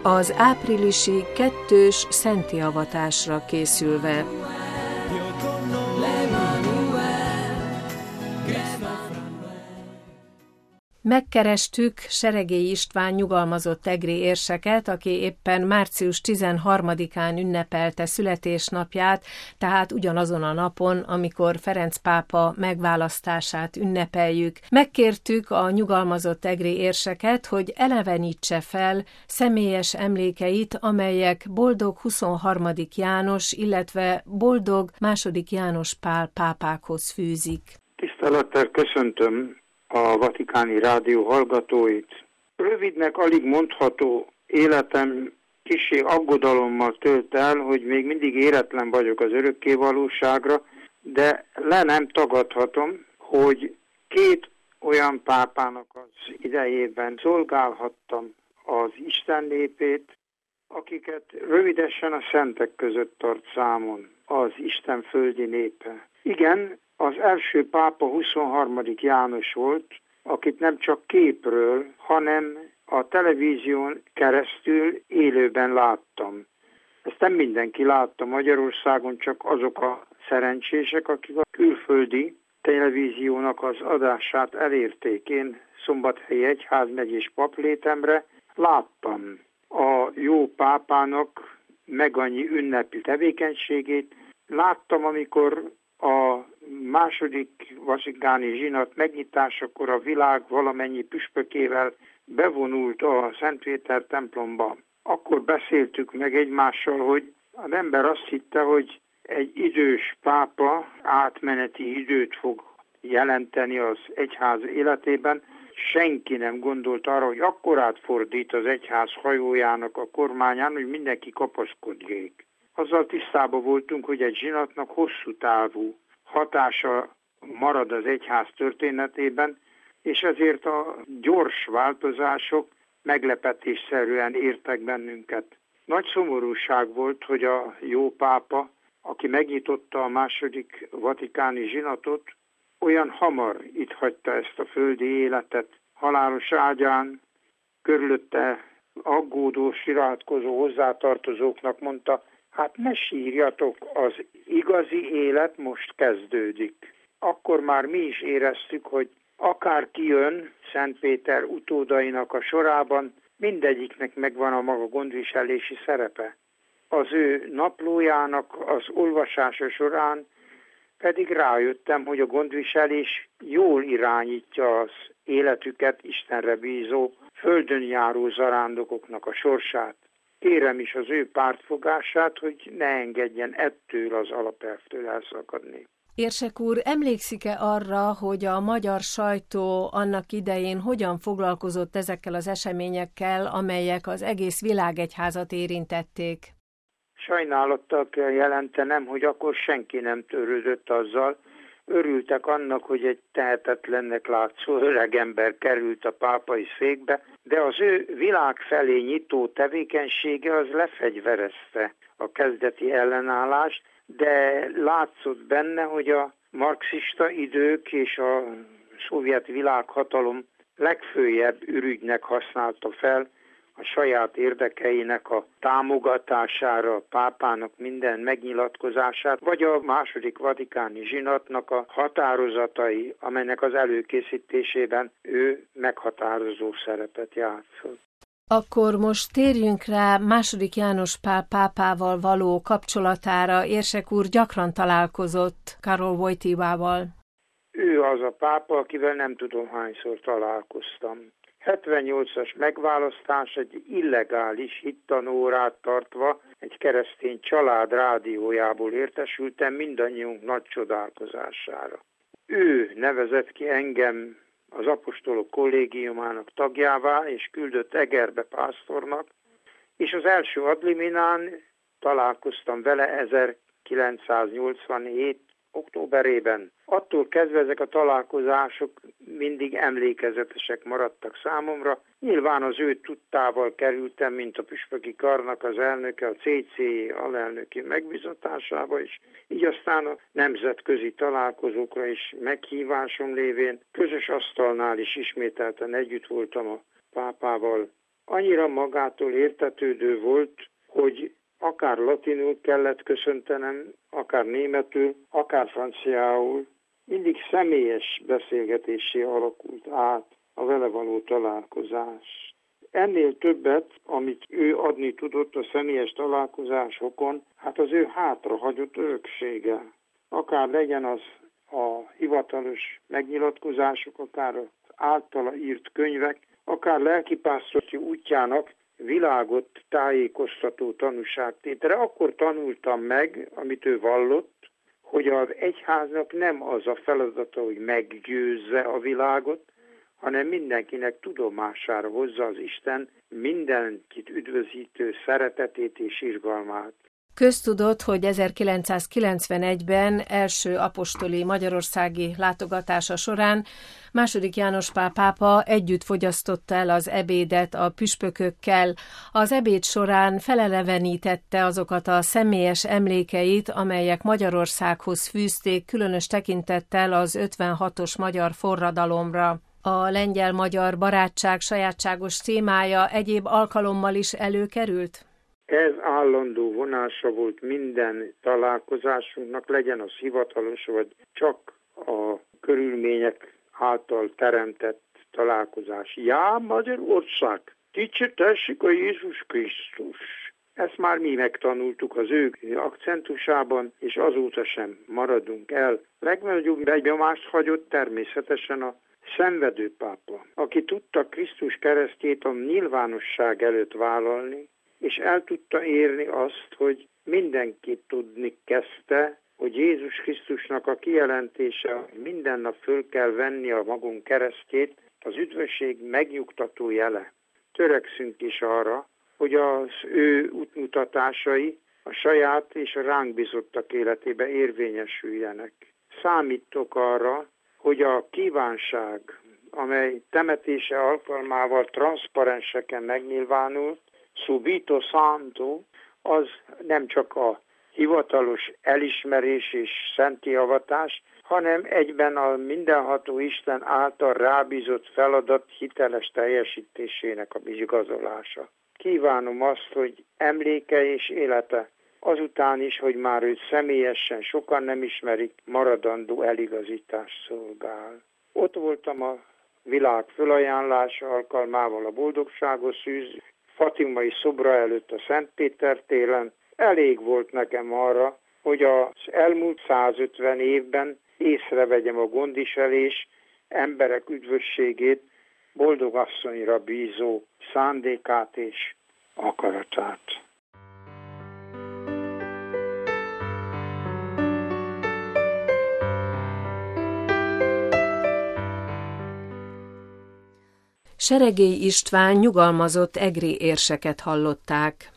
Az áprilisi kettős szenttiavatásra készülve. Megkerestük Seregély István nyugalmazott egri érseket, aki éppen március 13-án ünnepelte születésnapját, tehát ugyanazon a napon, amikor Ferenc pápa megválasztását ünnepeljük. Megkértük a nyugalmazott egri érseket, hogy elevenítse fel személyes emlékeit, amelyek boldog 23. János, illetve boldog II. János Pál pápákhoz fűzik. Tisztelettel köszöntöm a Vatikáni Rádió hallgatóit. Rövidnek alig mondható életem kissé aggodalommal tölt el, hogy még mindig éretlen vagyok az örökké valóságra, de le nem tagadhatom, hogy két olyan pápának az idejében szolgálhattam az Isten népét, akiket rövidesen a szentek között tart számon az Isten földi népe. Igen, az első pápa 23. János volt, akit nem csak képről, hanem a televízión keresztül élőben láttam. Ezt nem mindenki látta Magyarországon, csak azok a szerencsések, akik a külföldi televíziónak az adását elérték. Én Szombathelyi egyházmegyés paplétemre láttam a jó pápának meg annyi ünnepi tevékenységét. Láttam, amikor a második vatikáni zsinat megnyitásakor a világ valamennyi püspökével bevonult a Szent Péter templomba. Akkor beszéltük meg egymással, hogy az ember azt hitte, hogy egy idős pápa átmeneti időt fog jelenteni az egyház életében. Senki nem gondolt arra, hogy akkorát fordít az egyház hajójának a kormányán, hogy mindenki kapaszkodjék. Azzal tisztában voltunk, hogy egy zsinatnak hosszú távú hatása marad az egyház történetében, és ezért a gyors változások meglepetésszerűen értek bennünket. Nagy szomorúság volt, hogy a jó pápa, aki megnyitotta a második vatikáni zsinatot, olyan hamar itt hagyta ezt a földi életet. Halálos ágyán körülötte aggódó, sirátkozó hozzátartozóknak mondta, hát ne sírjatok, az igazi élet most kezdődik. Akkor már mi is éreztük, hogy akár kijön Szent Péter utódainak a sorában, mindegyiknek megvan a maga gondviselési szerepe. Az ő naplójának az olvasása során pedig rájöttem, hogy a gondviselés jól irányítja az életüket Istenre bízó, földön járó zarándokoknak a sorsát. Kérem is az ő pártfogását, hogy ne engedjen ettől az alapelvtől elszakadni. Érsek úr, emlékszik-e arra, hogy a magyar sajtó annak idején hogyan foglalkozott ezekkel az eseményekkel, amelyek az egész világegyházat érintették? Sajnálattal kell jelentenem, hogy akkor senki nem törődött azzal. Örültek annak, hogy egy tehetetlennek látszó öregember került a pápai székbe, de az ő világ felé nyitó tevékenysége az lefegyverezte a kezdeti ellenállást, de látszott benne, hogy a marxista idők és a szovjet világhatalom legfőjebb ürügynek használta fel a saját érdekeinek a támogatására, a pápának minden megnyilatkozását, vagy a második vatikáni zsinatnak a határozatai, amelynek az előkészítésében ő meghatározó szerepet játszott. Akkor most térjünk rá II. János Pál pápával való kapcsolatára. Érsek úr gyakran találkozott Karol Wojtywával. Ő az a pápa, akivel nem tudom hányszor találkoztam. 78-as megválasztás egy illegális hittanórát tartva egy keresztény család rádiójából értesültem mindannyiunk nagy csodálkozására. Ő nevezett ki engem az apostolok kollégiumának tagjává, és küldött Egerbe pásztornak, és az első adliminán találkoztam vele 1987. októberében. Attól kezdve ezek a találkozások mindig emlékezetesek maradtak számomra. Nyilván az ő tudtával kerültem, mint a püspöki karnak az elnöke, a CC alelnöki megbízatásába is. Így aztán a nemzetközi találkozókra is meghívásom lévén közös asztalnál is ismételten együtt voltam a pápával. annyira magától értetődő volt, hogy akár latinul kellett köszöntenem, akár németül, akár franciául, mindig személyes beszélgetésé alakult át a vele való találkozás. Ennél többet, amit ő adni tudott a személyes találkozásokon, hát az ő hátrahagyott öröksége. Akár legyen az a hivatalos megnyilatkozások, akár az általa írt könyvek, akár lelkipásztori útjának világot tájékoztató tanúságtétele. Akkor tanultam meg, amit ő vallott, hogy az egyháznak nem az a feladata, hogy meggyőzze a világot, hanem mindenkinek tudomására hozza az Isten mindenkit üdvözítő szeretetét és irgalmát. Köztudott, hogy 1991-ben első apostoli magyarországi látogatása során II. János Pál pápa együtt fogyasztotta el az ebédet a püspökökkel. Az ebéd során felelevenítette azokat a személyes emlékeit, amelyek Magyarországhoz fűzték, különös tekintettel az 56-os magyar forradalomra. A lengyel-magyar barátság sajátságos témája egyéb alkalommal is előkerült? Ez állandó vonása volt minden találkozásunknak, legyen az hivatalos, vagy csak a körülmények által teremtett találkozás. Já, Magyarország, dicsértessük a Jézus Krisztus. Ezt már mi megtanultuk az ő akcentusában, és azóta sem maradunk el. Legnagyobb benyomást hagyott természetesen a szenvedő pápa, aki tudta Krisztus keresztjét a nyilvánosság előtt vállalni, és el tudta érni azt, hogy mindenki tudni kezdte, hogy Jézus Krisztusnak a kijelentése, hogy minden nap föl kell venni a magunk keresztjét, az üdvösség megnyugtató jele. Törekszünk is arra, hogy az ő útmutatásai a saját és a ránk bízottak életébe érvényesüljenek. Számítok arra, hogy a kívánság, amely temetése alkalmával transzparenseken megnyilvánult, subito santo, az nem csak a hivatalos elismerés és szenti avatás, hanem egyben a mindenható Isten által rábízott feladat hiteles teljesítésének a igazolása. Kívánom azt, hogy emléke és élete azután is, hogy már őt személyesen sokan nem ismerik, maradandó eligazítás szolgál. Ott voltam a világ fölajánlása alkalmával a boldogságos szűz fatimai szobra előtt a Szent Péter téren. Elég volt nekem arra, hogy az elmúlt 150 évben észrevegyem a gondviselés emberek üdvösségét, boldogasszonyra bízó szándékát és akaratát. Seregély István nyugalmazott egri érseket hallották.